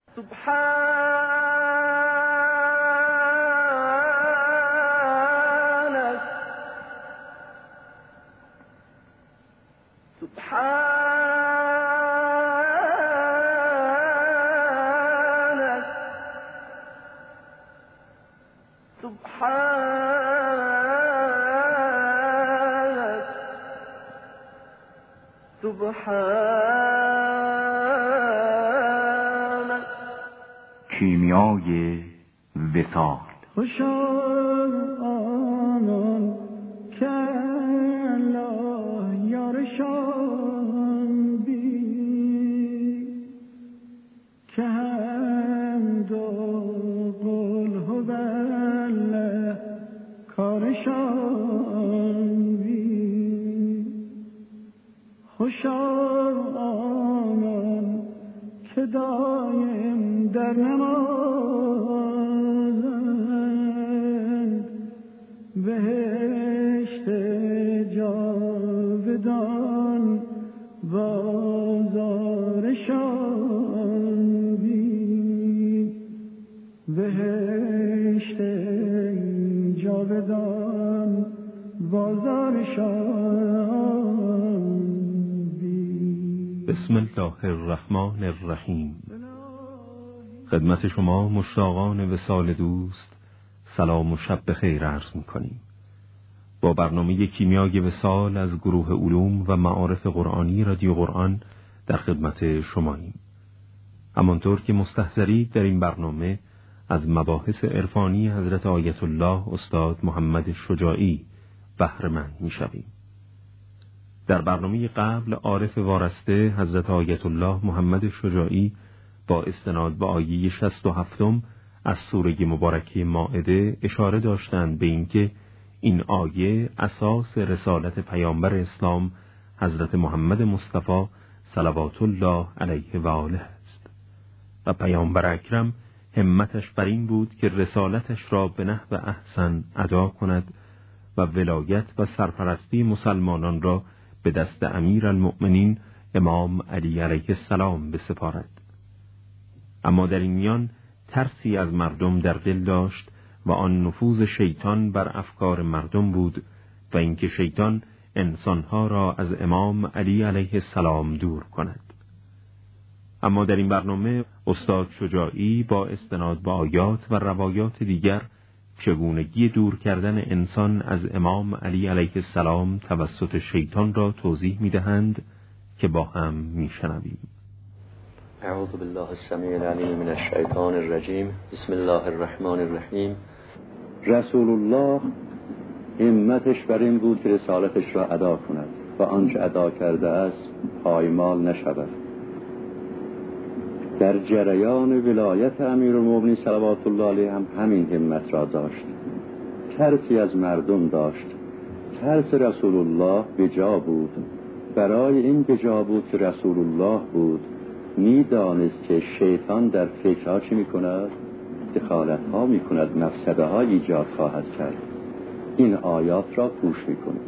کیمیای وصال. خوشا آنان که الله یارشان بی که حمد و قل هو الله کارشان بی. خوشا آنان که دایم در نمازند بهشت جاودان بازارشان بی. بهشت جاودان بازارشان بی. بسم الله الرحمن الرحیم. خدمت شما مشتاقان وصال دوست سلام و شب بخیر عرض می‌کنیم. با برنامه کیمیای وصال از گروه علوم و معارف قرآنی رادیو قرآن در خدمت شماییم. همانطور که مستحضرید در این برنامه از مباحث عرفانی حضرت آیت الله استاد محمد شجاعی بهره مند می‌شویم. در برنامه قبل عارف وارسته حضرت آیت الله محمد شجاعی با استناد به آیه 67 از سوره مبارکه مائده اشاره داشتند به اینکه این آیه اساس رسالت پیامبر اسلام حضرت محمد مصطفی صلوات الله علیه و آله است و پیامبر اکرم همتش بر این بود که رسالتش را به نحو احسن ادا کند و ولایت و سرپرستی مسلمانان را به دست امیرالمؤمنین امام علی علیه السلام بسپارد. اما در این میان ترسی از مردم در دل داشت و آن نفوذ شیطان بر افکار مردم بود و اینکه شیطان انسانها را از امام علی علیه السلام دور کند. اما در این برنامه استاد شجاعی با استناد به آیات و روایات دیگر چگونگی دور کردن انسان از امام علی علیه السلام توسط شیطان را توضیح می‌دهند که با هم می‌شنویم. اعوذ بالله السمیع العلیم من الشیطان الرجیم. بسم الله الرحمن الرحیم. رسول الله همتش بر این بود که رسالتش را ادا کند و آنچه ادا کرده است پایمال نشود. در جریان ولایت امیرالمؤمنین صلوات الله علیه هم همین همت را داشت. ترسی از مردم داشت. ترس رسول الله بجا بود. برای این بجا بود که رسول الله بود می‌دانست که شیطان در فکرها چی می‌کند؟ دخالت‌ها می‌کند، مفسده‌ها ایجاد خواهد کرد. این آیات را گوش می‌کند.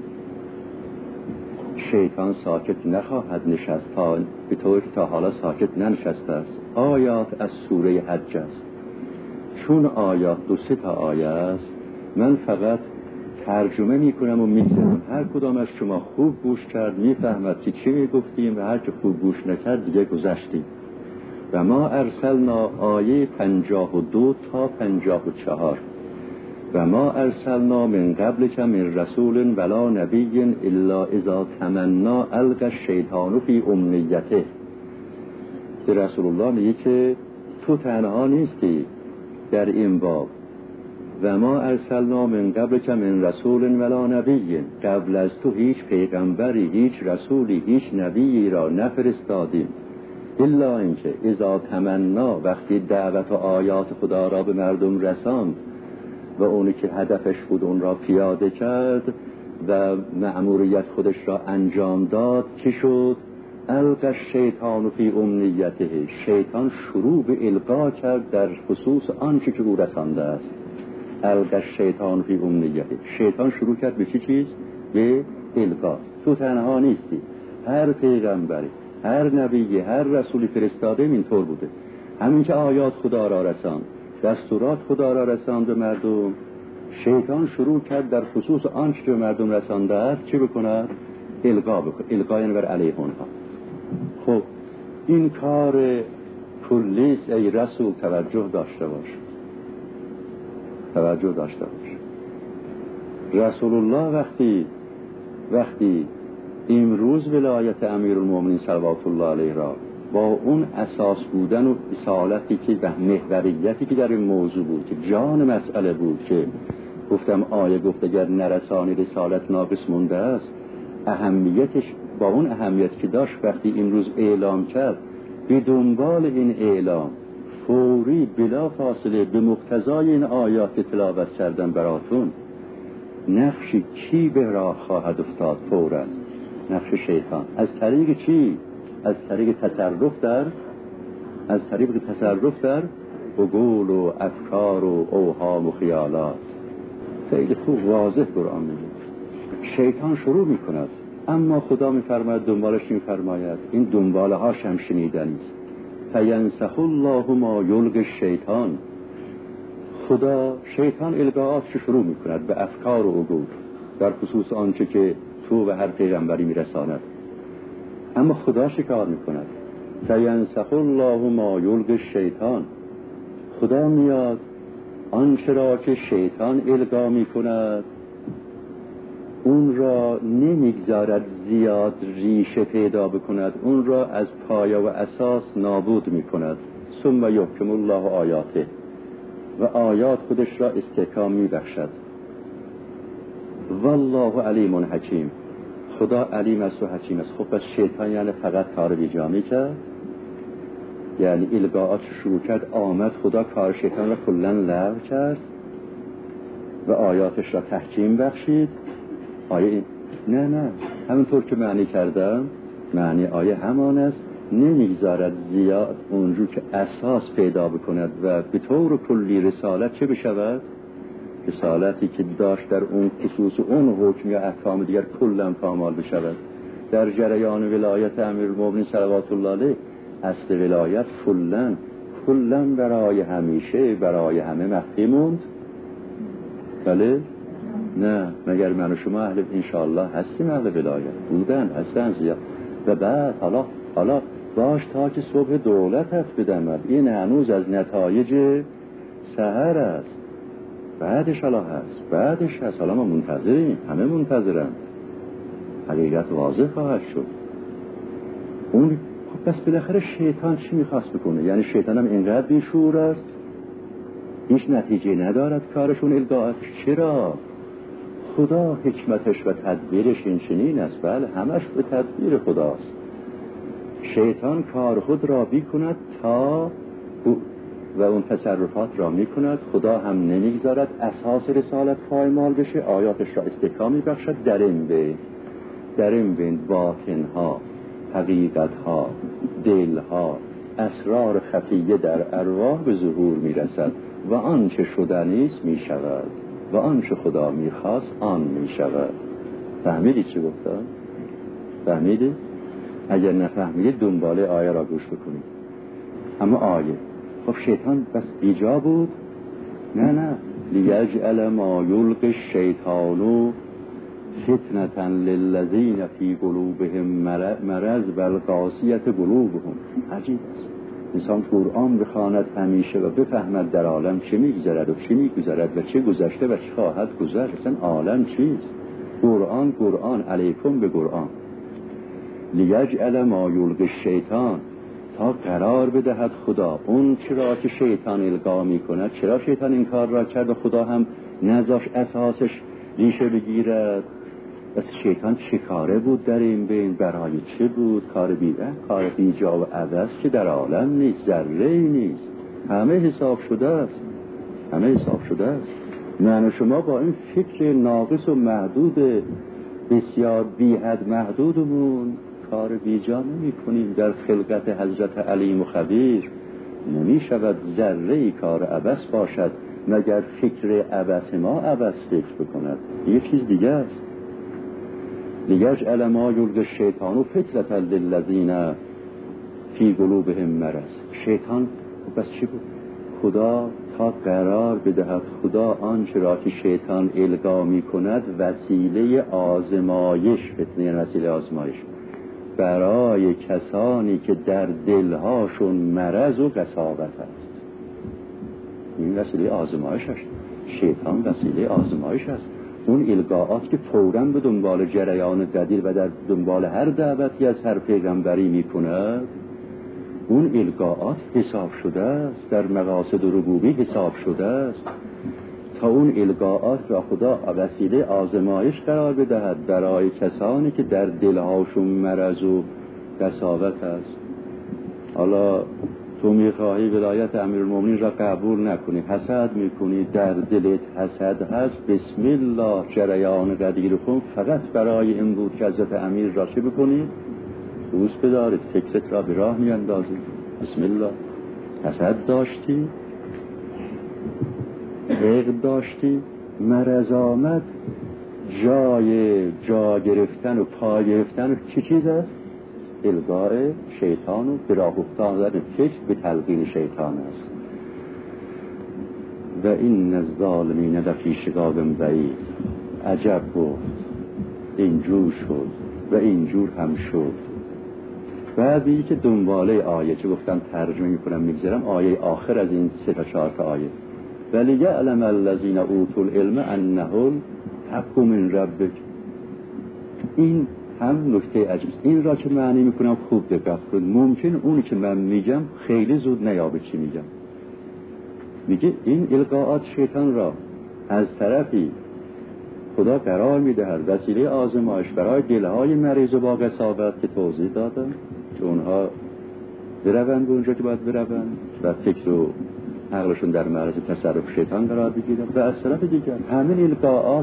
شیطان ساکت نخواهد نشست به طوری که تا حالا ساکت ننشسته است. آیات از سوره حج است. چون آیات 2-3 تا آیه است، من فقط ترجمه میکنم و میگذارم. هر کدام از شما خوب گوش کرد میفهمد که چی میگفتیم و هر که خوب گوش نکرد دیگه گذشتیم. و ما ارسلنا آیه 52 تا 54. و ما ارسلنا من قبلک من رسول ولا نبی الا اذا تمنا القى الشیطان فی امنیته. که رسول الله میگه که تو تنها نیستی در این باب. و ما ارسلنا من قبلک من رسول ولا نبی، قبل از تو هیچ پیغمبری، هیچ رسولی، هیچ نبیی را نفرستادیم الا اینکه اذا تمنا، وقتی دعوت و آیات خدا را به مردم رساند و اونی که هدفش بود اون را پیاده کرد و مأموریت خودش را انجام داد، چی شد؟ القى الشیطان فی امنیته. شیطان شروع به القا کرد در خصوص آنچه که او رسانده است. القى الشیطان فی امنیته. شیطان شروع کرد به چی چیز؟ به القا. تو تنها نیستی. هر پیغمبری، هر نبی، هر رسولی فرستاده اینطور بوده. همین که آیات خدا را رساند، دستورات خدا را رساند به مردم، شیطان شروع کرد در خصوص آنچه که مردم رسانده است چه بکند؟ القا بکند. القا یعنی بر علیه اونها. خب این کار کلیست ای رسول، توجه داشته باش. رسول الله وقتی امروز ولایت امیرالمومنین صلوات الله علیه را با اون اساس بودن و اصالتی که و محوریتی که در این موضوع بود که جان مسئله بود، که گفتم آیه گفت اگر نرسانی رسالت ناقص مونده است، اهمیتش با اون اهمیت که داشت وقتی امروز اعلام کرد، به دنبال این اعلام فوری بلا فاصله به مقتضای این آیات تلاوت کردن براتون، نقش کی به راه خواهد افتاد؟ فوراً نقش شیطان. از طریق چی؟ از طریق تصرف در عقول و افکار و اوهام و خیالات. خیلی خوب واضح قرآن میگه شیطان شروع میکند، اما خدا میفرماید دنبالش میفرماید این دنباله هاش هم شنیدنی است. فینسخ الله ما یلقی الشیطان. خدا شیطان القاءاتش شروع میکند به افکار و عقول در خصوص آنچه که تو و هر پیغمبری میرساند، اما خدا شکار میکند. فینسخ الله ما یلقی الشیطان. خدا میاد آنچه را که شیطان القا میکند اون را نمیگذارد زیاد ریشه پیدا بکند، اون را از پایه و اساس نابود میکند. ثم یحکم الله آیاته. و آیات خودش را استحکام میبخشد. والله علیم حکیم. خدا علیم است و حکیم است. خب پس شیطان یعنی فقط کار بیجامی کرد، یعنی القاءات شروع کرد، آمد خدا کار شیطان را کلا لغو کرد و آیاتش را تحکیم بخشید. آیه این نه همونطور که معنی کردم، معنی آیه همان است، نمیگذارد زیاد اونجور که اساس پیدا بکند و به طور کلی رسالت چه بشود؟ رسالتی که داشت در اون خصوص اون حکم یا احکام دیگر کلا پامال بشود. در جریان ولایت امیرالمومنین صلوات الله علیه اصل ولایت کلا برای همیشه برای همه مخفی موند. بله؟ نه، مگر من و شما اهل انشاءالله هستیم اهل ولایت هستن زیاد. و بعد حالا باش تا که صبح دولت هست بدمد، این هنوز از نتایج سحر است. بعدش هست. حالا ما منتظریم، همه منتظرند، حقیقت واضح خواهد شد. اون بس بالاخره شیطان چی میخواست بکنه؟ یعنی شیطان هم اینقدر بیشعور است هیچ نتیجه ندارد کارشون القاءاتش. چرا؟ خدا حکمتش و تدبیرش این چنین است. بله، همش به تدبیر خداست. شیطان کار خود را بیکند تا و اون تصرفات را میکند، خدا هم نمیگذارد اساس رسالت پایمال بشه، آیاتش را استحکام میبخشد. در این بین باطنها، حقیقتها، دلها، اسرار خفیه در ارواح به ظهور میرسد و آنچه شدنیست میشود و آنچه خدا میخواست آن میشود. فهمیدی چی گفتم؟ فهمیدی؟ اگر نفهمیدید دنباله آیه را گوش بکنید. اما آیه خب شیطان بس بیجا بود؟ نه لیجعل ما یلقی الشیطان فتنة للذین فی قلوبهم مرض و القاسیة قلوبهم. عجیب است انسان قرآن بخواند همیشه و بفهمد در عالم چه میگذرد و چه میگذرد و چه گذشته و چه خواهد گذشت. اصلا عالم چیست؟ قرآن علیکم به قرآن. لیجعل ما یلقی الشیطان، تا قرار بدهد خدا اون چرا که شیطان القا میکند. چرا شیطان این کار را کرد و خدا هم نذاش اساسش ریشه بگیرد؟ بس شیطان چه کاره بود در این بین؟ برای چه بود؟ کار بیجا و عبث که در عالم نیست، ذره نیست، همه حساب شده است. من و شما با این فکر ناقص و محدود بسیار بی‌حد محدودمون کار بیجا نمی کنیم. در خلقت حضرت علیم و خبیر نمی شود ذره کار عبث باشد مگر فکر عبث ما عبث فکر بکند. یه چیز دیگه است. لیجعل ما یلقی الشیطان فتنة للذین فی قلوبهم مرض. شیطان بس چی بود؟ خدا تا قرار بدهد خدا آنچه را که شیطان القا می کند وسیله آزمایش، فتنه وسیله آزمایش برای کسانی که در دلهاشون مرض و قساوت است. این وسیله آزمایش است. شیطان وسیله آزمایش است. اون القاءات که فوراً به دنبال جریان قدیر و در دنبال هر دعوتی از هر پیغمبری می کند، اون القاءات حساب شده است، در مقاصد ربوبی حساب شده است تا اون القاءات را خدا وسیله آزمایش قرار بدهد برای کسانی که در دلهاشون مرض و قساوت است. حالا تو میخواهی ولایت امیرالمومنین را قبول نکنی، حسد میکنی، در دلت حسد هست، بسم الله جریان قدیر کن، فقط برای این بود که حضرت امیر را چه بکنی؟ دوست بدارید، فکرت را به راه میاندازید. بسم الله. حسد داشتی، عقد داشتی، مرض آمد، جا گرفتن و پا گرفتن چه چیز است؟ القاء شیطان و به راه افتادن فکر به تلقین شیطان است. و این الظالمین لفی شقاق بعید. عجب گفت، اینجور شد و اینجور هم شد. بعدی که دنباله آیه چه گفتم ترجمه میکنم میگذارم، آیه آخر از این 3 تا 4 تا آیه، ولی یعلم الذین اوتوا العلم انه الحق من ربک. این هم نکته عجیب. این را که معنی میکنم خوب دقت کنید. ممکن اونی که من میگم خیلی زود نیابه چی میگم. میگه این القاءات شیطان را از طرفی خدا قرار میدهد وسیله آزمایش برای دلهای مریض و با قساوت که توضیح دادم که اونها بروند به اونجا که باید بروند و فکر و عقلشون در معرض تصرف شیطان قرار بگیرن. و از طرف دیگر همین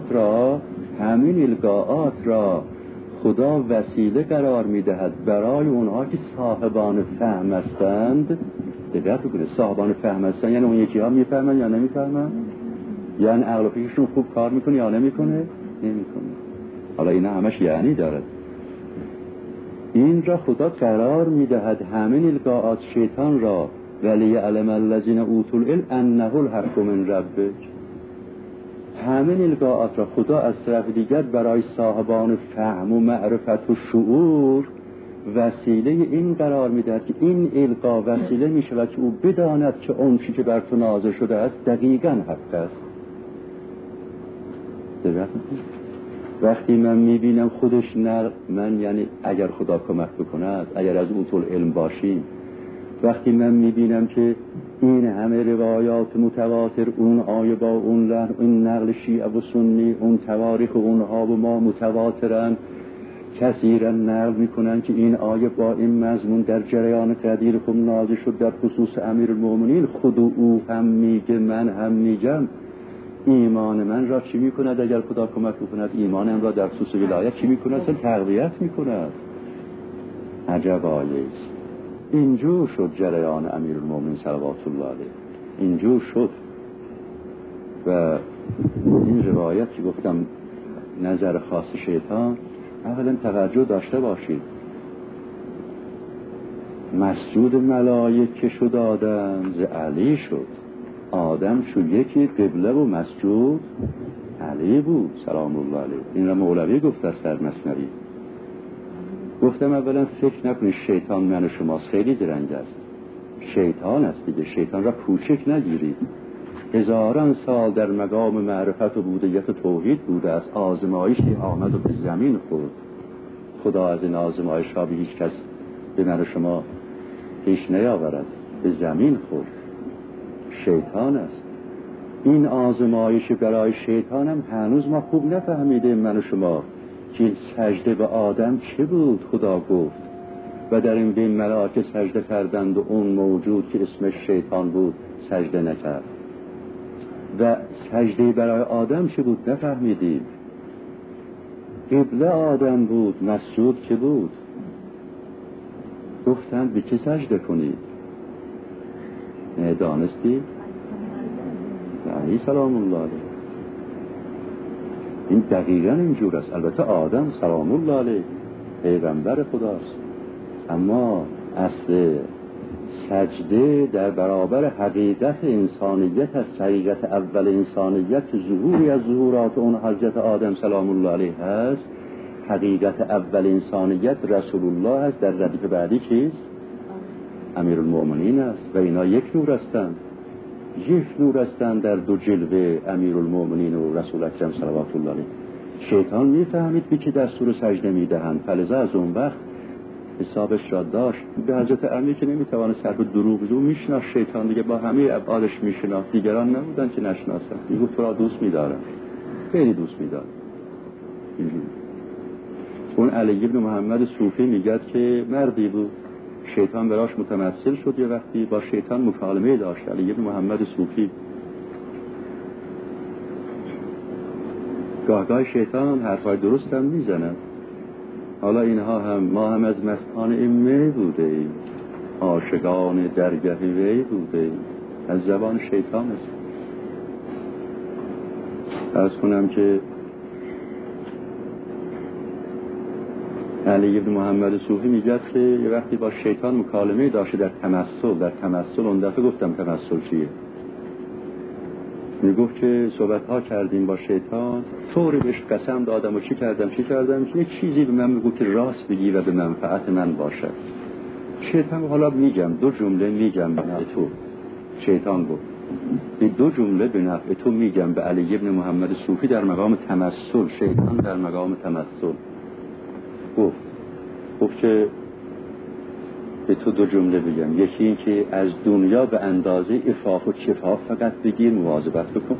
القاءات را خدا وسیله قرار میدهد برای اونها که صاحبان فهم هستند. دقت بکنید، صاحبان فهم هستند یعنی اون یکی ها میفهمن یا نمیفهمن، یعنی عقل و فکرشون خوب کار میکنه یا نمیکنه. حالا اینا همش یعنی دارد. این را خدا قرار میدهد همین القاءات شیطان را، ولی یعلم الذین اوتوا العلم انه الحق من ربک. همین القاءات را خدا از طرف دیگر برای صاحبان فهم و معرفت و شعور وسیله این قرار میدهد که این القا وسیله میشود که او بداند که اون چیزی که بر تو نازل شده است دقیقاً حق است. وقتی من میبینم خودش من یعنی اگر خدا کمک بکند، اگر از اوتول علم باشیم، وقتی من میبینم که این همه روایات متواتر، اون آیه با اون لحن، این نقل شیعه و سنی، اون تواریخ اونها و ما متواترن کثیرا نقل میکنن که این آیه با این مضمون در جریان قدیر خود نازل شد در خصوص امیرالمومنین، خود او هم میگه من هم میگم. ایمان من را چی میکند اگر خدا کمک بکند؟ ایمانم را در خصوص ولایت چی میکند؟ تقویت میکند. عجب آیه است. اینجور شد جریان امیرالمومنین صلوات الله علیه، اینجور شد. و این روایت که گفتم نظر خاص شیطان، اولا توجه داشته باشید، مسجود ملائکه شد آدم ز علی شد. آدم شو یکی قبله و مسجود علی بود سلام الله علیه. این را مولوی گفت در سر مثنوی. گفتم اولا فکر نکنید شیطان من و شماست، خیلی درنگ است. شیطان است دیگه، شیطان را پوچک نگیرید. هزاران سال در مقام معرفت و بودیت و توحید بوده است، آزمایشی آمد و به زمین خورد. خدا از این آزمایش ها به هیچ کس به من و شما پیش نیاورد، به زمین خورد. شیطان است. این آزمایش برای شیطان هم هنوز ما خوب نفهمیده من و شما که سجده به آدم چه بود. خدا گفت و در این بین ملائکه سجده کردند و اون موجود که اسمش شیطان بود سجده نکرد. و سجده برای آدم چه بود نفهمیدیم. قبله آدم بود، مسجود که بود. گفتند به چه سجده کنید؟ دانستی؟ علی سلام الله علیه. این دقیقاً اینجور است. البته آدم سلام الله علیه پیغمبر خداست، اما اصل سجده در برابر حقیقت انسانیت است. حقیقت اول انسانیت ظهوری از ظهورات اون حضرت آدم سلام الله علیه هست. حقیقت اول انسانیت رسول الله است. در ردیف بعدی چیست؟ امیرالمؤمنین است و اینا یک نور هستند. یک نور هستند در دو جلوه امیرالمؤمنین و رسول اکرم صلوات الله علیه. شیطان میفهمید به که دستور سجده میدهند، فلذا از اون وقت حسابش را داشت. به حضرت امیر که نمیتوانه صرف دروغ بزن، میشناخت شیطان دیگه، با همه ابعادش میشناخت، دیگران نبودن که نشناسن. میگفت تو را دوست میدارم، خیلی دوست میدارم. اینجوری اون علی ابن محمد صوفی میگه که مردی بود شیطان براش متمثل شد، یه وقتی با شیطان مکالمه داشت. علی ابن محمد صوفی گاه شیطان حرفای درست هم میزنه. حالا اینها هم ما هم از مستان این می بوده ایم، عاشقان درگه وی بوده ایم. از زبان شیطان است. عرض کنم که علی ابن محمد صوفی میگه که یه وقتی با شیطان مکالمه داشته در تمثل اون دفعه گفتم تمثل چیه؟ میگفت که صحبت ها کردیم با شیطان، طوری بهش قسم دادم و چی کردم که یک چیزی به من میگفت که راست بگی و به منفعت من باشد. شیطان حالا میگم دو جمله میگم به نفع تو. شیطان گفت این دو جمله به نفع تو میگم به علی ابن محمد صوفی در مقام تمثل. شیطان در مقام تمثل گفت که به تو دو جمله بگم. یکی این که از دنیا به اندازه عفاف و کفاف فقط بگیر، مواظبت بکن.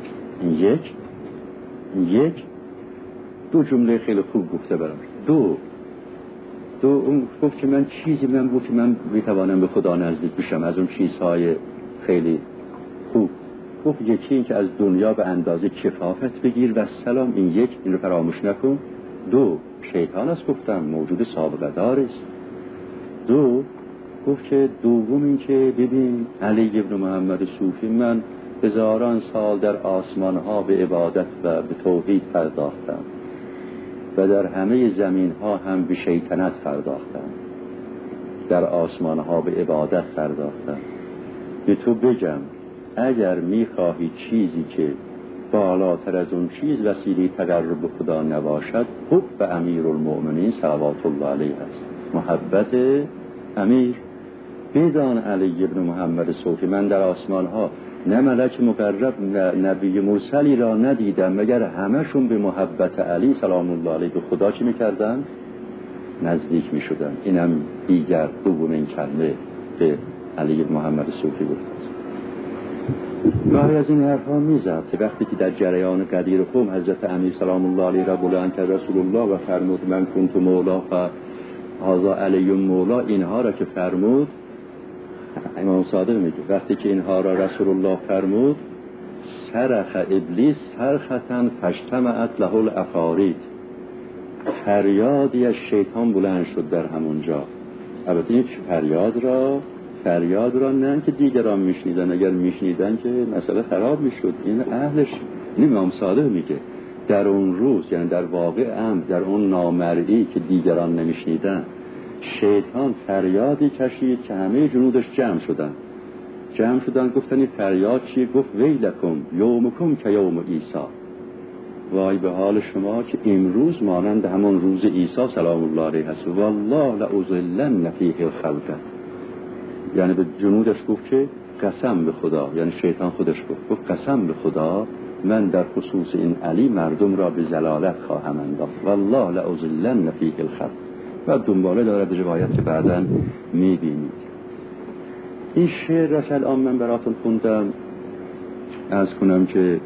یک دو جمله خیلی خوب گفته برام. دو اون گفت که من چیزی بود که من میتوانم به خدا نزدیک بشم از اون چیزهای خیلی خوب. گفت یکی این که از دنیا به اندازه کفافت بگیر و سلام. این رو فراموش نکن. دو شیطان است گفتم، موجود سابقه دار است. گفت که دوم این که ببین علی ابن محمد صوفی، من هزاران سال در آسمان ها به عبادت و به توحید پرداختم و در همه زمین ها هم به شیطنت پرداختم. در آسمان ها به عبادت پرداختم. به تو بگم اگر میخواهی چیزی که بالاتر از اون چیز وسیله تقرب به خدا نباشد، حب امیرالمؤمنین صلوات الله علیه است. محبت امیر. بدان علی ابن محمد صوفی، من در آسمان ها نه ملک مقرب نه نبی مرسلی را ندیدم مگر همشون به محبت علی سلام الله علیه به خدا چی میکردن؟ نزدیک میشدن. اینم دیگر دوم این کلمه به علی ابن محمد صوفی بود. گاهی از این حرفا میزد که وقتی که در جریان قدیر قوم حضرت امیر سلام الله علیه را بلند کرد رسول الله و فرمود من کنت مولا فهذا علی مولا، اینها را که فرمود، امام صادق میگه وقتی که اینها را رسول الله فرمود، صرخ ابلیس صرخة فاجتمعت له العفارید، فریادی از شیطان بلند شد در همونجا. البته این فریاد را نه که دیگران میشنیدن، اگر میشنیدن که مسئله خراب میشد. این اهلش، این امام صادق میگه در اون روز، یعنی در واقع در اون نامرئی که دیگران نمیشنیدن، شیطان فریادی کشید که همه جنودش جمع شدن گفتن این فریاد چیه؟ گفت ویلکم یومکم که یوم عیسی، وای به حال شما که امروز مانند همون روز عیسی سلام الله علیه هست. والله لأضلن فیه الخلق، یعنی به جنودش گفت که قسم به خدا، یعنی شیطان خودش گفت قسم به خدا من در خصوص این علی مردم را به ضلالت خواهم انداخت. والله لأضلن فیه الخلق. و دنباله دارد روایت که بعداً میبینید. این شعر را الان من براتون خوندم. عرض کنم که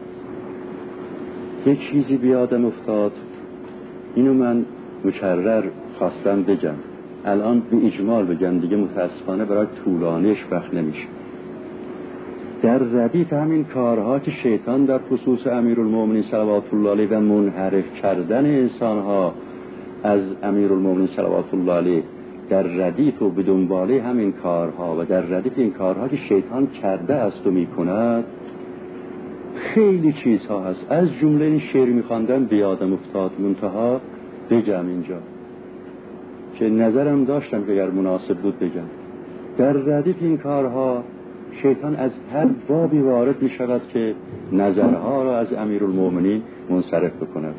یک چیزی بیادم افتاد، اینو من مکرر خواستم بگم، الان به اجمال بگم دیگه، متاسفانه برای طولانیش وقت نمیشه. در ردیف همین کارها که شیطان در خصوص امیرالمؤمنین صلوات الله علیه و منحرف کردن انسانها از امیرالمؤمنین صلوات الله علیه، در ردیف و به دنباله همین کارها و در ردیف این کارها که شیطان کرده است و میکند خیلی چیزها هست. از جمله این شعر میخواندم بیادم افتاد، منتها بگم اینجا که نظرم داشتم که اگر مناسب بود بگم. در ردیف این کارها شیطان از هر بابی وارد می شود که نظرها را از امیرالمومنین منصرف بکند.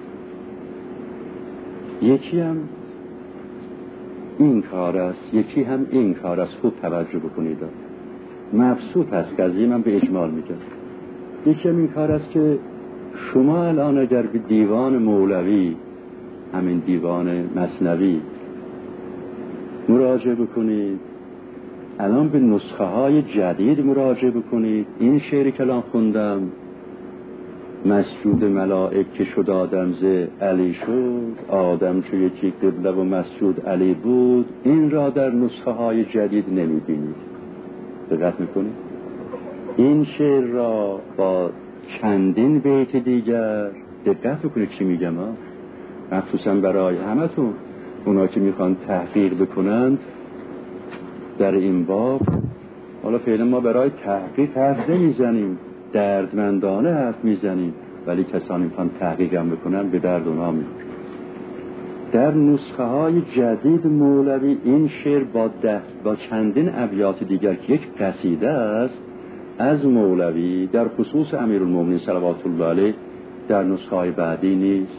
یکی هم این کار است، یکی هم این کار است. خوب توجه بکنید، مبسوط است که از این من به اجمال میگم. یکی هم این کار است که شما الان اگر به دیوان مولوی، همین دیوان مثنوی مراجعه بکنید، الان به نسخه های جدید مراجعه بکنید، این شعری که الان خوندم، مسجود ملائک که شد آدم ز علی شد، آدم چو یکی قبله و مسجود علی بود، این را در نسخه های جدید نمیبینید. دقت میکنید؟ این شعر را با چندین بیت دیگر، دقت بکنید چی میگم ها، مخصوصا برای همتون اونا که میخوان تحقیق بکنند در این باب. حالا فعلا ما برای تحقیق حرف نمیزنیم، دردمندانه حرف میزنیم، ولی کسانی میخوان تحقیق هم بکنن به درد اونا میخوره. در نسخه های جدید مولوی این شعر با چندین ابیات دیگر که یک قصیده است از مولوی در خصوص امیرالمومنین صلوات الله علیه در نسخه های بعدی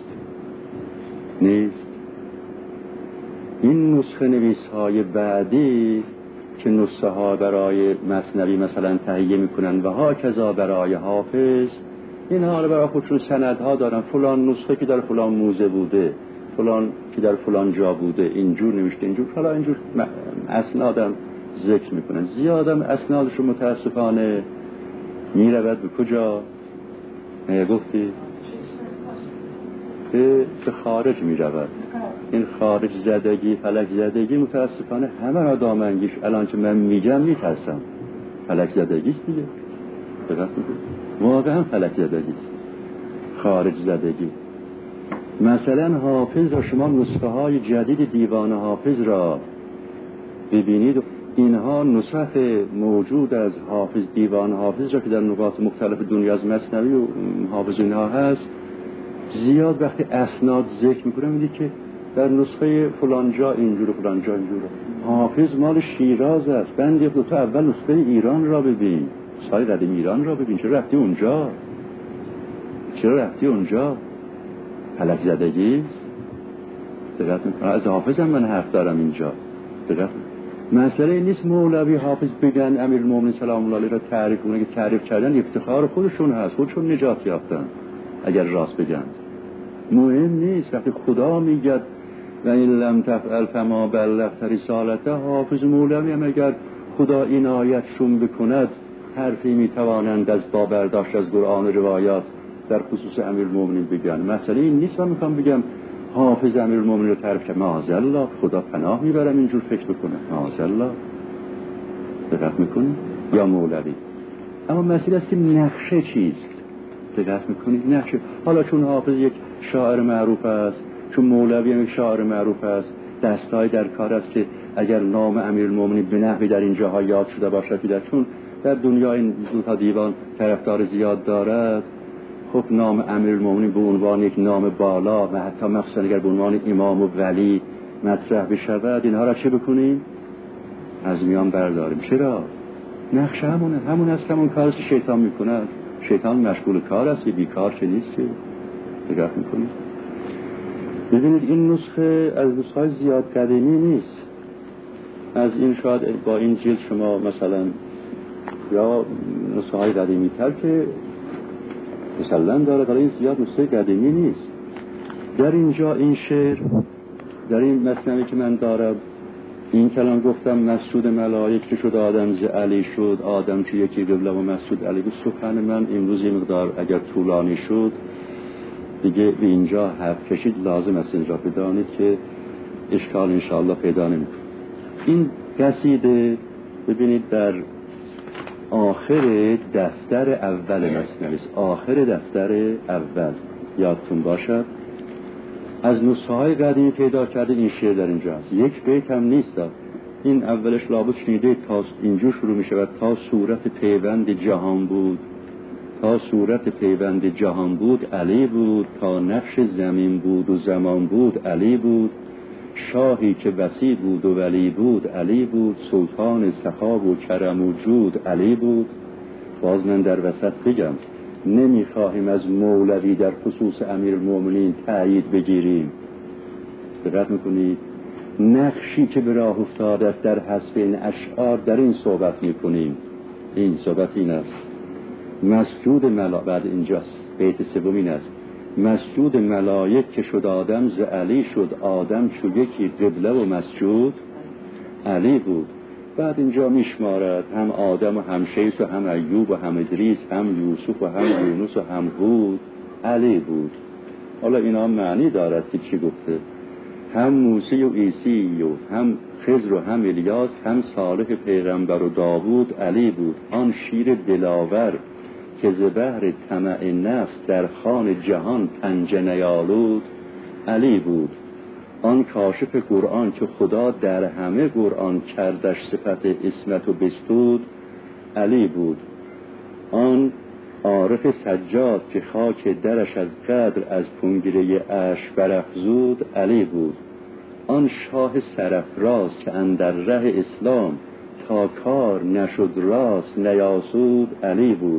نیست. این نسخه نویس های بعدی که نسخه ها برای مثنوی مثلا تهیه میکنن و ها کذا برای حافظ، این ها برای خودشون سندها دارن، فلان نسخه که در فلان موزه بوده، فلان که در فلان جا بوده، اینجور نوشته، اینجور، حالا اینجور اسنادم ذکر میکنن. زیادم اسنادشون متاسفانه میرود به کجا؟ گفتی؟ به خارج میرود. این خارج زدگی، فلک زدگی متاسفانه همه را دامنگیش الان که من میگم میترسم. فلک زدگیست دیگه، دقت میکنید؟ واقعا فلک زدگیست، خارج زدگی. مثلا حافظ را شما نسخه های جدید دیوان حافظ را ببینید، اینها نسخ موجود از حافظ، دیوان حافظ را که در نقاط مختلف دنیا از مثنوی و حافظ اینها هست، زیاد وقتی اسناد ذکر میکنم میدید که در نسخه فلانجا اینجور، فلانجا اینجور. حافظ مال شیراز است. بندی تو اول نسخه ایران را ببین، سای قدیم ایران را ببین. چرا رفتی اونجا؟ فلک زدگیست. دقت میکنم از حافظ هم من حرف دارم اینجا. دقت مسئله این نیست مولوی حافظ بگن امیرالمومنین سلام الله علیه را تعریف کنن، که تعریف کردن افتخار خودشون هست، خودشون نجات یافتن اگر راست بگن. مهم نیست. وقتی خدا میگه و این لم تفعل فما بلغت رسالته، حافظ مولوی هم اگر خدا این آیتشون بکند حرفی میتوانند از با برداشت از قرآن و روایات در خصوص امیرالمومنین بگن. مسئله این نیست من میخوام بگم حافظ امیرالمومنین رو تعریف کنه، معاذالله، خدا پناه میبرم اینجور فکر بکنه، معاذالله. دقت میکنی؟ یا مولوی. اما مسئله است که نقشه چیست؟ دقت میکنید؟ نقشه. حالا چون حافظ یک شاعر معروف است، چون مولوی هم یک شاعر معروف است، دستای در کار است که اگر نام امیرالمومنین به نحوی در این جاها یاد شده باشد که چون در دنیا این دو تا دیوان طرفدار زیاد دارد، خب نام امیرالمومنین به عنوان یک نام بالا و حتی مخصوصا اگر به عنوان امام و ولی مطرح بشود، اینها را چه بکنیم؟ از میان برداریم. چرا؟ نقشه همون است، همون کاری که شیطان میکند. شیطان مشغول کار است، بیکار که نیست. که نگاه میکنید ببینید این نسخه از نسخه زیاد قدیمی نیست. از این شاید با این جلد شما مثلا یا نسخه های قدیمی تر که مثلا داره، ولی این زیاد نسخه قدیمی نیست. در اینجا این شعر در این مثنوی که من دارم، این کلام گفتم مسجود ملائک که شد آدم ز علی شد، آدم که یکی قبله و مسجود علی بود. سخن من امروز یه مقدار اگر طولانی شد دیگه به اینجا حرف کشید، لازم است اینجا بدانید که اشکال انشاءالله پیدا نمی‌کنه. این قصیده ببینید در آخر دفتر اول مثنوی است، آخر دفتر اول یادتون باشد. از نسخه های قدیمی پیدا کرده این شعر در اینجا هست، یک بیت هم نیست. این اولش لابد شنیده، تا اینجور شروع می شود: تا صورت پیوند جهان بود، تا صورت پیوند جهان بود علی بود، تا نقش زمین بود و زمان بود علی بود، شاهی که وسیع بود و ولی بود علی بود، سلطان سخا و کرم و جود علی بود. باز من در وسط بگم نمیخواهیم از مولوی در خصوص امیرالمومنین تأیید بگیریم. دقت میکنید نقشی که به راه افتاده است در حسب این اشعار در این صحبت میکنیم. این صحبت این است مسجود بعد اینجاست بیت سوم این است مسجود ملائک که شد آدم ز علی شد آدم چو یکی قبله و مسجود علی بود. بعد اینجا میشمارد هم آدم و هم شیس و هم ایوب و هم ادریس هم یوسف و هم یونس و هم هود علی بود. حالا اینا معنی دارد که چی گفته، هم موسی و عیسی و هم خضر و هم الیاس هم صالح پیغمبر و داوود علی بود. آن شیر دلاور که ز بحر طمع نفس در خوان جهان پنجه نیالود علی بود. آن کاشف قرآن که خدا در همه قرآن کردش صفت اسمت و بستود علی بود. آن عارف سجاد که خاک درش از قدر از پنگره اش برافزود علی بود. آن شاه سرافراز که اندر ره اسلام تا کار نشد راست نیاسود علی بود.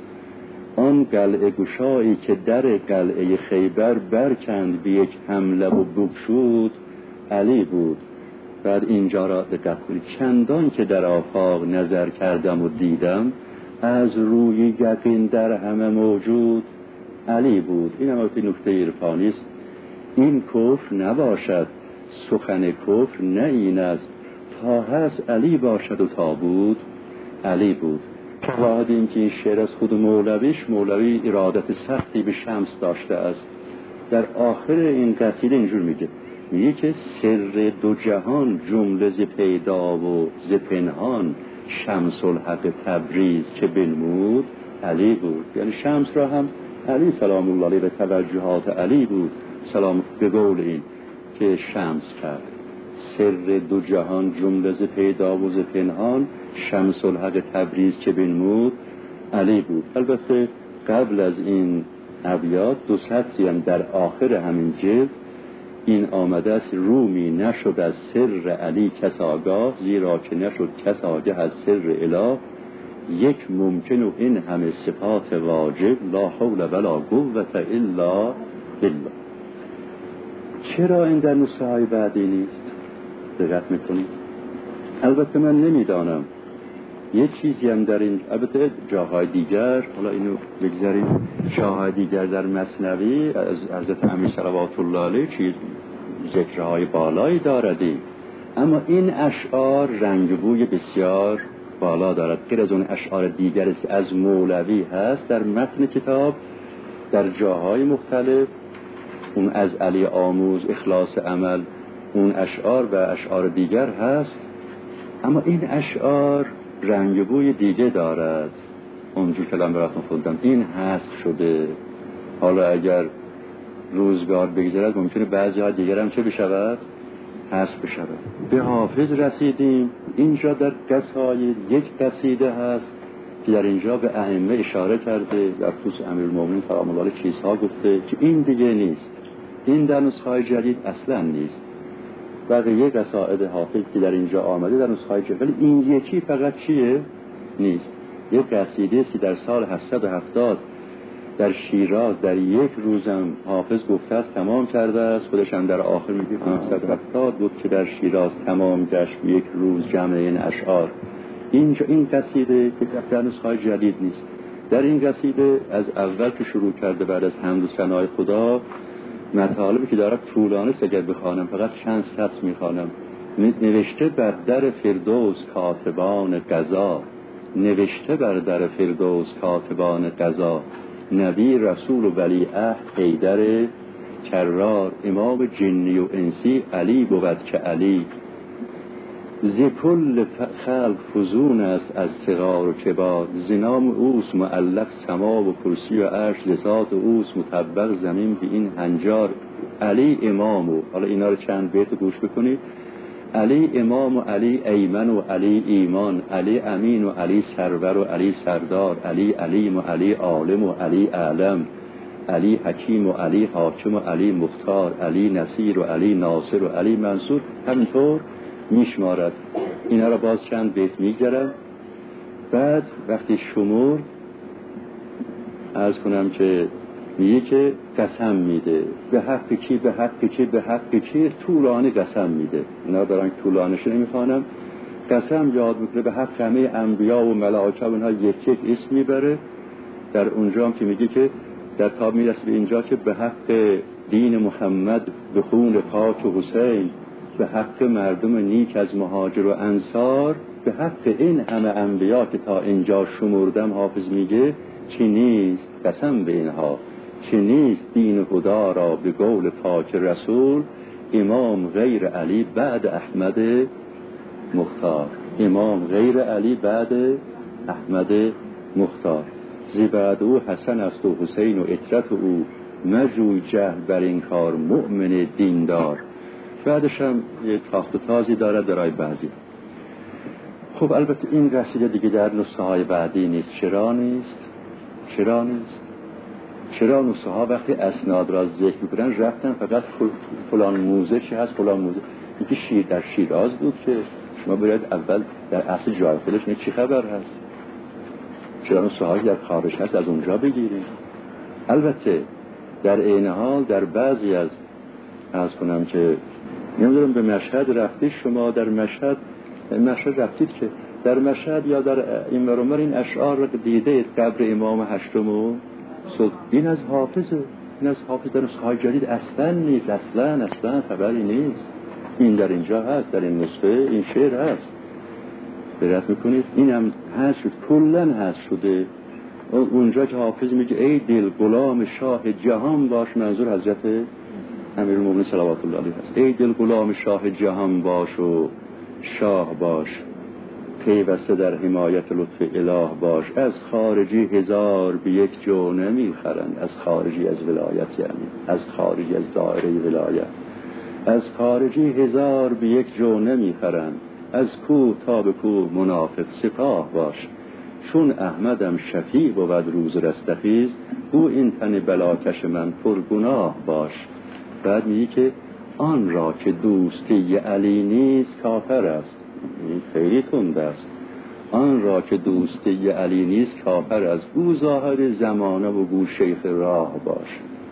آن قلعه گشایی که در قلعه خیبر برکند به یک حمله و بگشود علی بود. بعد اینجا را دقت کنید چندان که در آفاق نظر کردم و دیدم از روی یقین در همه موجود علی بود. این هم نکته عرفانی است. این کفر نباشد سخن کفر نه این است تا هست علی باشد و تا بود علی بود. شواهد این که این شعر از خود مولوی ارادت سختی به شمس داشته است. در آخر این قصیده اینجور میگه که سر دو جهان جمله ز پیدا و ز پنهان شمس الحق تبریز که بنمود علی بود. یعنی شمس را هم علی سلام الله علیه و توجهات علی بود سلام به قول این که شمس کرد. سر دو جهان جمله ز پیدا و ز پنهان شمس الحق تبریز که بنمود علی بود. البته قبل از این ابیات دو سطری هم در آخر همین جلد این آمده است رومی نشد از سر علی کس آگاه زیرا که نشد کس آگاه از سر اله یک ممکن و این همه صفات واجب لا حول ولا قوة الا بالله. چرا این در نسخه های بعدی نیست؟ دقت میکنید؟ البته من نمیدانم یه چیزی هم در این البته جاهای دیگر حالا اینو بگذاریم جاهای دیگر در مثنوی از حضرت امیر صلوات الله علیه چیز ذکرهای بالایی داردی اما این اشعار رنگ و بوی بسیار بالا دارد. غیر از اون اشعار دیگر است از مولوی هست در متن کتاب در جاهای مختلف اون از علی آموز اخلاص عمل اون اشعار و اشعار دیگر هست اما این اشعار رنگ و بوی دیگه دارد. اونجور که براتون خوندم این حذف شده. حالا اگر روزگار بگذرد ممکنه بعضی ها دیگر هم چه بشود؟ حذف بشود. به حافظ رسیدیم. اینجا در قصاید یک قصیده هست که در اینجا به ائمه اشاره کرده در خصوص امیرالمومنین سلام الله علیه چیزها گفته که این دیگه نیست. این در نسخه‌های جدید اصلا نیست. بقیه قصائد حافظ که در اینجا آمده در نسخه‌های جدید ولی این یکی فقط چیه؟ نیست. یک قصیده است در سال 770 در شیراز در یک روزم حافظ گفته است تمام کرده است. خودش هم در آخر میگه 770 بود که در شیراز تمام گشت یک روز جمع این اشعار. اینجا این قصیده که در نسخه‌های جدید نیست. در این قصیده از اول که شروع کرده بعد از حمد و ثنای خدا مطالبی که دارم طولانی است اگر بخوانم فقط چند سطر میخوانم. نوشته بر در فردوس کاتبان قضا نوشته بر در فردوس کاتبان قضا نبی رسول و ولی عهد حیدر کرار امام جنی و انسی علی بود که علی ز کل خلق فزون است از صغار و کبار زنام اوست معلق سما و کرسی و عرش لذات اوست مطبق زمین به این هنجار علی امامو. حالا اینا رو چند بیت گوش بکنید. علی امام و علی ایمن و علی ایمان علی امین و علی سرور و علی سردار علی علیم و علی عالم و علی اعلم علی حکیم و علی حاکم و علی مختار، علی نصیر و علی ناصر و علی منصور، همینطور میشمارد. اینا را باز چند بیت میگذرم. بعد وقتی شمور عرض کنم که میگه که قسم میده به حق کی، به حق کی، به حق کی، طولانی قسم میده. اینا برای طولانیش نمیخوانم. قسم یاد میکنه به حق همه انبیا و ملائکه و اینها یک یک اسم میبره. در اونجا هم که میگه که در تاب میرسه به اینجا که به حق دین محمد، به خون پاک حسین، به حق مردم نیک از مهاجر و انصار، به حق این همه انبیا که تا اینجا شمردم حافظ میگه چی نیست قسم به اینها، چی نیست دین خدا را به قول پاک رسول، امام غیر علی بعد احمد مختار، امام غیر علی بعد احمد مختار، زی بعد او حسن است و حسین و اطرت او، مجوی جهل بر این کار مؤمن دیندار. بعدش هم یک تاخت و تازی دارد برای بعضی. خب البته این قصیده دیگه در نسخه های بعدی نیست. چرا نیست؟ چرا نسخه ها وقتی اسناد را ذکر میکنن رفتن فقط فلان موزه چی هست، فلان موزه یکی شیر در شیراز بود که شما باید اول در اصل جای خودش نه چی خبر هست. چرا نسخه هایی در خارج هست از اونجا بگیریم. البته در این حال در بعضی از کنم که نمیدونم به مشهد رفتید شما، در مشهد رفتید که در مشهد یا در این ورمر این اشعار را دیده قبر امام هشتم و این از حافظه، این از حافظ در نسخه های جدید اصلا نیست، اصلا خبری نیست. این در اینجا هست، در این نسخه این شعر هست، دقت میکنید این هم هست شد، کلن هست شده. اونجا که حافظ میگه ای دل غلام شاه جهان باش، منظور حضرت امیرالمومنین صلوات الله علیه هست. ای دل غلام شاه جهان باش و شاه باش، پیوسته در حمایت لطف اله باش، از خارجی هزار به یک جو نمیخرند، از خارجی از ولایت یعنی از خارجی از دایره ولایت، از خارجی هزار به یک جو نمیخرند، از کو تا به کو منافق سپاه باش، چون احمدم شفیع بود روز رستخیز، او این تن بلاکش من پرگناه باش. بعد میگه که آن را که دوستی علی نیست کافر است، این خیلی تند است. آن را که دوستی علی نیست کافر است، او ظاهر زمانه و گو شیخ راه باش.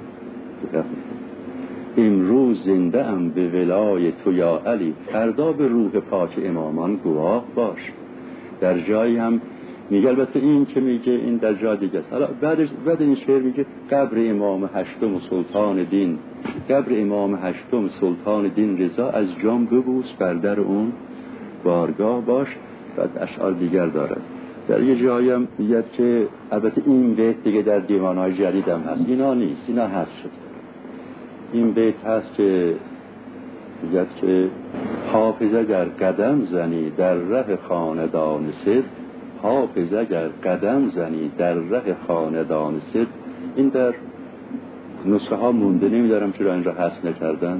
امروز زنده ام به ولای تو یا علی، فردا به روح پاک امامان گواه باش. در جایی هم میگه البته این که میگه این در جای دیگه است. حالا بعد این شعر میگه قبر امام هشتم سلطان دین، قبر امام هشتم سلطان دین رضا، از جام ببوس بر در اون بارگاه باش. بعد اشعار دیگر دارد. در یه جایی هم میگه که البته این بیت دیگه در دیوانهای جدید هم هست، اینا نیست، اینا هست شد. این بیت هست که میگه که حافظ اگر قدم زنی در ره خاندان صد، حافظ اگر قدم زنی در ره خاندان صد. این در نسخه ها مونده، نمیدارم چرا این را حذف نکردن.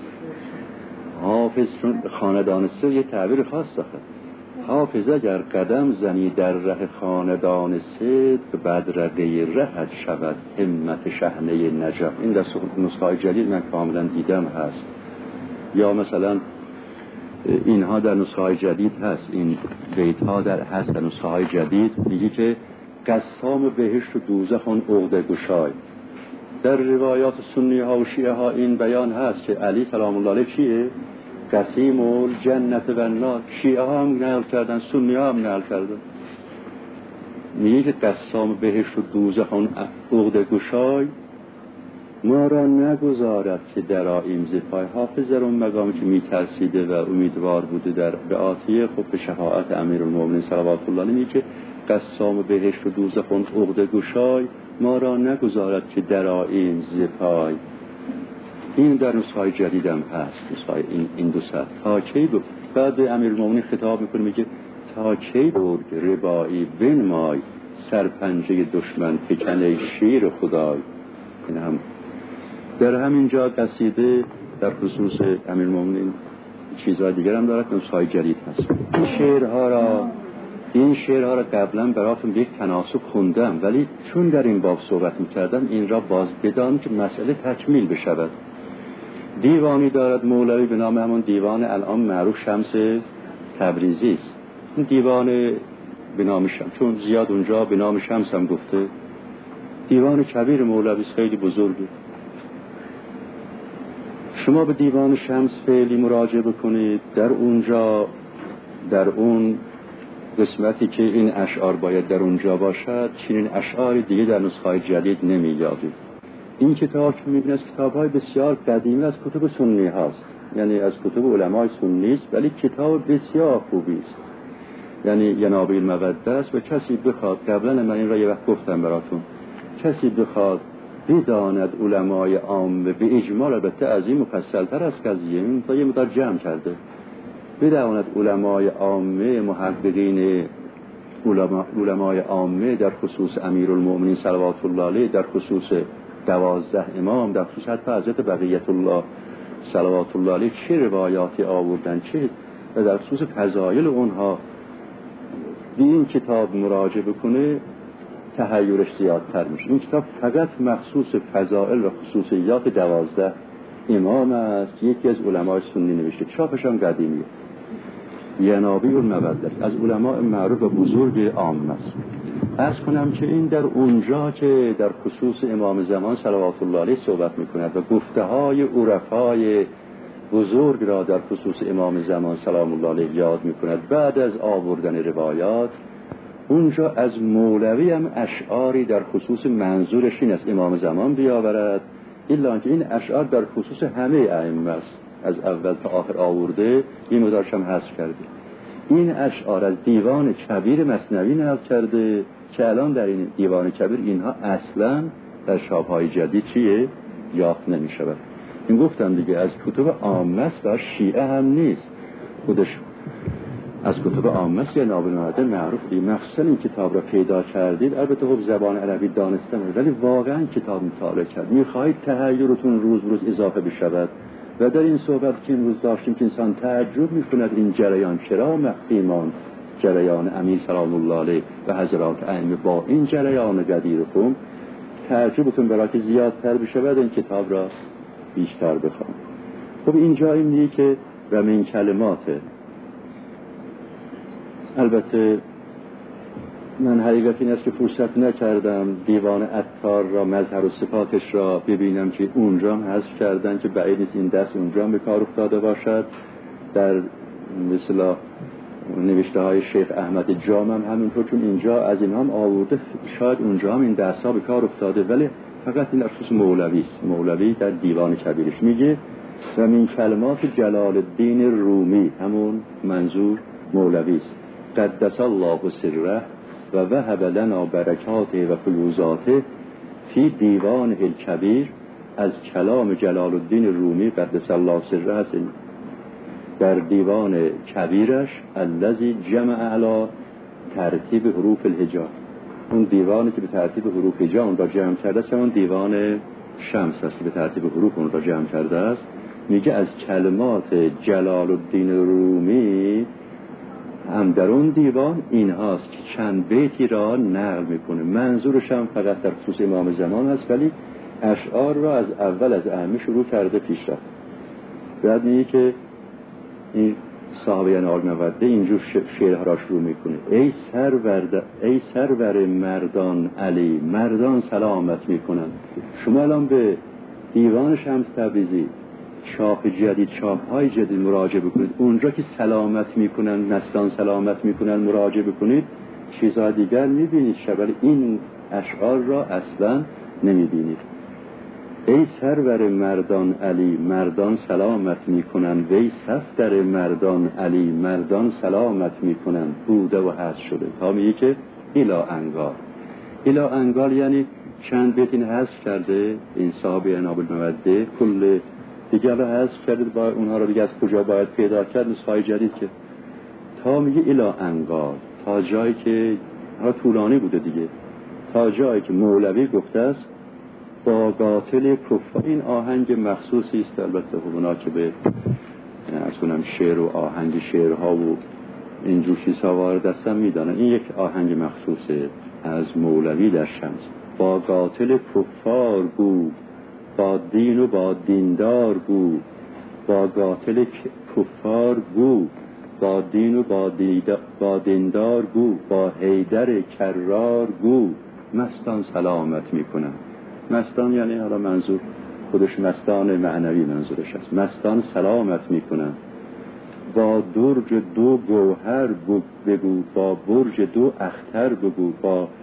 حافظ چون خاندان صد یه تعبیر خاص داره. حافظ اگر قدم زنی در ره خاندان صد، بدر غیرهت شود همت شحنه نجف. این در نسخه های جدید من کاملا دیدم هست. یا مثلا اینها در نسخه های جدید هست، این بیت ها هست در نسخه های جدید. میگه که قسام بهشت و دوزخ اون عقده گشای. در روایات سنی ها و شیعه ها این بیان هست که علی سلام الله علیه چیه؟ قسیم الجنت و النار. شیعه ها هم نقل کردن، سنی ها هم نقل کردن. میگه که قسام بهشت و دوزخ اون عقده گشای، ما را نگذارد که دراییم ز پای. حافظ در اون مقامی که میترسیده و امیدوار بوده در به آتیه خب به شفاعت امیرالمومنین صلوات الله علیه، میگه قسام بهشت و دوزخ اون عقده گشای، ما را نگذارد که دراییم ز پای. این در نسخه جدید هم هست، نسخه این دو سطر. تا کی بود؟ بعد به امیرالمومنین خطاب میکنه، میگه تا کی بود ربایی بنمای، سرپنجه دشمن فکنه شیر خدای. این هم در همینجا قصیده در خصوص امیرالمومنین چیزهای دیگر هم دارد، نسخه جدید هست. این شعرها را این شعرها را قبلا براتون یک تناسب خوندم، ولی چون در این باب صحبت میکردم این را باز بدانم که مسئله تکمیل بشود. دیوانی دارد مولوی به نام همون دیوان الان معروف شمس تبریزی است. این دیوان به نام شمس، چون زیاد اونجا به نام شمس هم گفته، دیوان کبیر مولوی خیلی بزرگه. شما به دیوان شمس فعلی مراجعه بکنید، در اونجا در اون قسمتی که این اشعار باید در اونجا باشد چنین اشعاری دیگه در نسخه‌های جدید نمی‌یابید. این کتاب که می‌بینید از کتاب‌های بسیار قدیمی از کتب سنی هاست، یعنی از کتب علمای سنی است، ولی کتاب بسیار خوبی است، یعنی ینابع الموده است. و کسی بخواد، قبلا من این را یه وقت گفتم براتون، کسی بخواد بداند علمای عامه به اجمال، البته از این مفصل‌تر از قضیه، این تا یه مقدار جمع کرده، بداند علمای عامه، محققین علمای عامه در خصوص امیرالمؤمنین صلوات الله علیه، در خصوص 12 امام، در خصوص حتی حضرت بقیت الله صلوات الله علیه چه روایاتی آوردن، چه و در خصوص فضایل اونها به این کتاب مراجعه بکنه تحیرش زیادتر میشه. این کتاب فقط مخصوص فضائل و خصوصیات 12 امام است، یکی از علمای سنی نوشته، چاپش هم قدیمیه، ینابع الموده است، از علماء معروف و بزرگ عام است. عرض کنم که این در اونجا که در خصوص امام زمان صلوات الله علیه صحبت میکند و گفته های عرفای بزرگ را در خصوص امام زمان سلام الله علیه یاد میکند، بعد از آوردن روایات اونجا از مولوی هم اشعاری در خصوص منظورش این است امام زمان بیاورد، الا که این اشعار در خصوص همه ائمه است، از اول تا آخر آورده، این مدارش هم حذف کرده. این اشعار از دیوان کبیر مثنوی نقل کرده که الان در این دیوان کبیر اینها اصلا در چاپ‌های جدید چیه؟ یافت نمی‌شود. این گفتم دیگه از کتب عامه است و شیعه هم نیست، خودش از کتب عامه است، یا نابناده معروف دیگه. مخصوصا این کتاب را پیدا کردید، البته خب زبان عربی دانستم، ولی واقعا کتاب مطالعه کرد، می‌خواهید تحیرتون روز روز اضافه بشود. و در این صحبت که امروز داشتیم که انسان تعجب می‌کند این جریان چرا مخفی ماند، جریان امیر سلام الله علیه و حضرات ائمه با این جریان قدیرکم، تعجبتون برای که زیادتر بشود این کتاب را بیشتر بخوان. خب اینجا این میگه که و من کلماته، البته من حقیقت این است که فرصت نکردم دیوان عطار را، مظهر و صفاتش را ببینم که اونجا هم حذف کردن، که بعید نیست این دست اونجا هم به کار افتاده باشد. در مثلا نوشته های شیخ احمد جام هم همینطور، چون اینجا از این هم آورده، شاید اونجا هم این دست ها به کار افتاده، ولی فقط این در خصوص مولوی است. مولوی در دیوان کبیرش میگه و من کلمات جلال الدین رومی، همون منظور مولوی است، قدس الله سره و وهب لنا برکاته و فیوزاته فی دیوان الکبیر، از کلام جلال الدین رومی قدس الله سره هست در دیوان کبیرش، الذی جمع علی ترتیب حروف الهجا، اون دیوانی که به ترتیب حروف هجا اون را جمع کرده است، اون دیوان شمس است که به ترتیب حروف اون را جمع کرده است. میگه از کلمات جلال الدین رومی هم در اون دیوان این هاست که چند بیتی را نقل میکنه، منظورش هم فقط در خصوص امام زمان هست، ولی اشعار را از اول از ائمه شروع کرده پیش رفت. بعد میگه که این صاحب ینابع الموده اینجور شعرها را شروع میکنه: ای سرور مردان علی، مردان سلامت میکنن. شما الان به دیوان شمس تبریزی، چاپ جدید، چاپ‌های جدید مراجعه بکنید، اونجا که سلامت میکنن، نسلان سلامت میکنن، مراجعه بکنید، چیزها دیگر میبینید، شبیه این اشعار را اصلا نمیبینید. ای سرور مردان علی، مردان سلامت میکنن، وی صفدر مردان علی، مردان سلامت میکنن، بوده و هست شده. تا میگه که الا انگار، الا انگار یعنی چند بیت این حذف کرده، این صاحب ینابع الموده کل دیگر رو حذف کرده، با اونها رو دیگه از کجا باید پیدا کرد؟ نسخه‌های جدید که تا میگه الا انگار، تا جایی که طولانی بوده دیگه، تا جایی که مولوی گفته است با قاتل کفار. این آهنگ مخصوصی است، البته اونا که به از کنم شعر و آهنگ شعرها و اینجور چیزها وارد هستن میدانن. این یک آهنگ مخصوصه از مولوی در شمس. با قاتل کفار گو، با دین و با دیندار گو، با قاتل کفار گو، با دین و با دیندار گو، با حیدر کرار گو، مستان سلامت میکنن. مستان یعنی حالا منظور خودش مستان معنوی منظورش است. مستان سلامت میکنن. با درج دو گوهر بگو، با برج دو اختر بگو،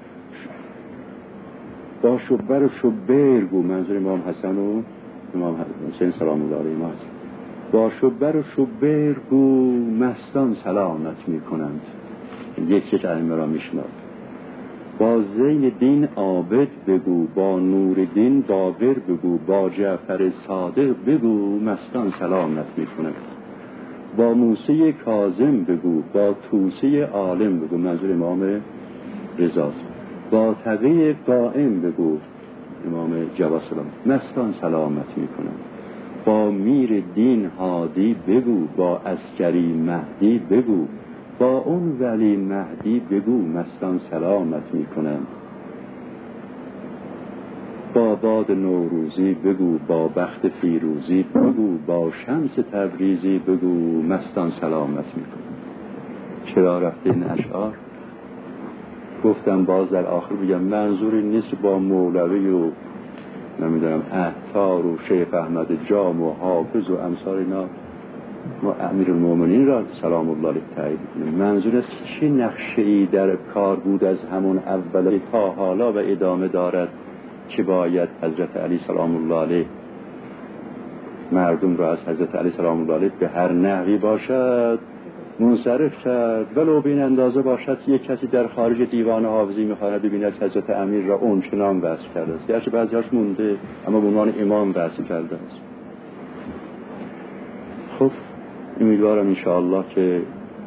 با شبر و شبیر گو، منظور امام حسن و امام حسین سلام الله علیه ما هست. با شبر و شبیر گو، مستان سلامت میکنند. یک ائمه را میشناد. با زین دین عابد بگو، با نور دین باقر بگو، با جعفر صادق بگو، مستان سلامت میکنند. با موسی کاظم بگو، با توسی عالم بگو، منظور امام رضا. با تقی قائم بگو، امام جواد سلام، مستان سلامت میکنند. با میر دین هادی بگو، با عسکری مهدی بگو، با اون ولی مهدی بگو، مستان سلامت میکنند. با باد نوروزی بگو، با بخت فیروزی بگو، با شمس تبریزی بگو، مستان سلامت میکنند. چرا رفته این اشعار؟ گفتم باز در آخر بگم منظوری نیست با مولوی و نمیدونم عطار و شیخ احمد جام و حافظ و امثال اینا ما امیرالمومنین را سلام الله علیه تایید کنیم. منظور است چه نقشه‌ای در کار بود از همون اول تا حالا و ادامه دارد که باید حضرت علی سلام الله علیه مردم را از حضرت علی سلام الله علیه به هر نحوی باشد منصرف کرد، ولو به این اندازه باشد یک کسی در خارج دیوان حافظی میخواهد ببیند حضرت امیر را اونچنان وصف کرده است، گرچه بعضی‌هاش مونده اما به عنوان امام وصف کرده است. خب امیدوارم انشاءالله که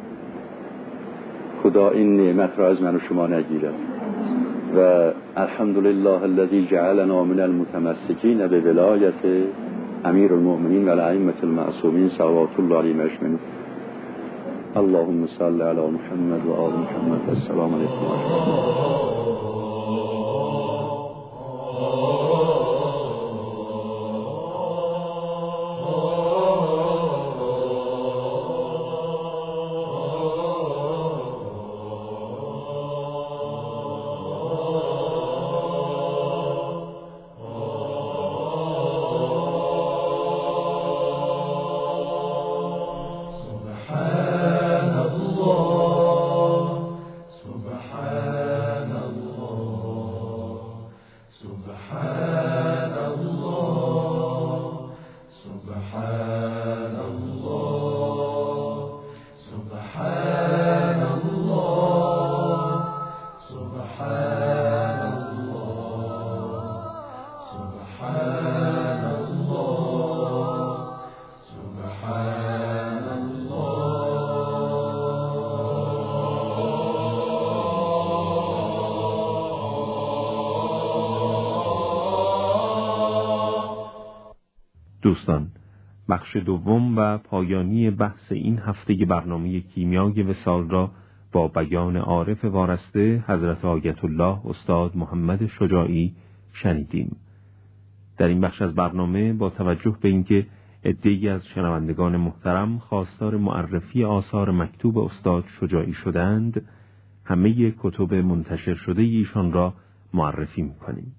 خدا این نعمت را از من و شما نگیرد و الحمدلله الذی جعلنا من المتمسکین به ولایت امیرالمؤمنین و الائمة المعصومین صلوات الله علیهم اجمعین. اللهم صل علی محمد و آل محمد. السلام علیکم و رحمة الله. دوستان، بخش دوم و پایانی بحث این هفته برنامه کیمیای وصال را با بیان عارف وارسته حضرت آیت الله استاد محمد شجاعی شنیدیم. در این بخش از برنامه با توجه به اینکه عده‌ای از شنوندگان محترم خواستار معرفی آثار مکتوب استاد شجاعی شدند، همه کتب منتشر شده ایشان را معرفی می‌کنیم.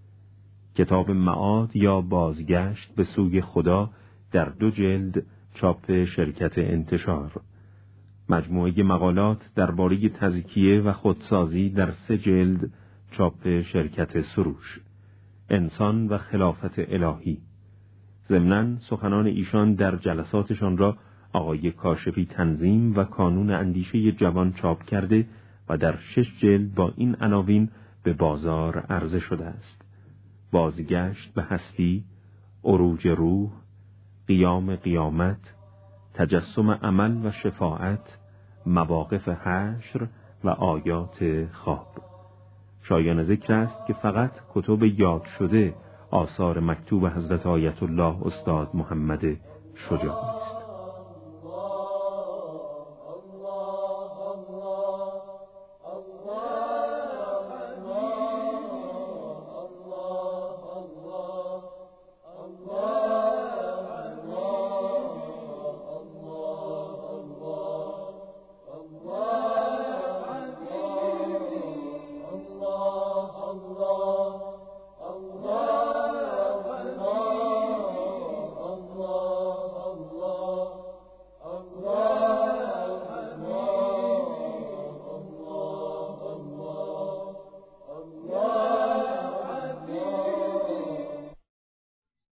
کتاب معاد یا بازگشت به سوی خدا در 2 جلد چاپ شرکت انتشار، مجموعه مقالات درباره تزکیه و خودسازی در 3 جلد چاپ شرکت سروش، انسان و خلافت الهی. ضمناً سخنان ایشان در جلساتشان را آقای کاشفی تنظیم و کانون اندیشه جوان چاپ کرده و در 6 جلد با این عناوین به بازار عرضه شده است: بازگشت به هستی، عروج روح، قیام قیامت، تجسم عمل و شفاعت، مواقف حشر و آیات خواب. شایان ذکر است که فقط کتب یاد شده آثار مکتوب حضرت آیت الله استاد محمد شجاعی است.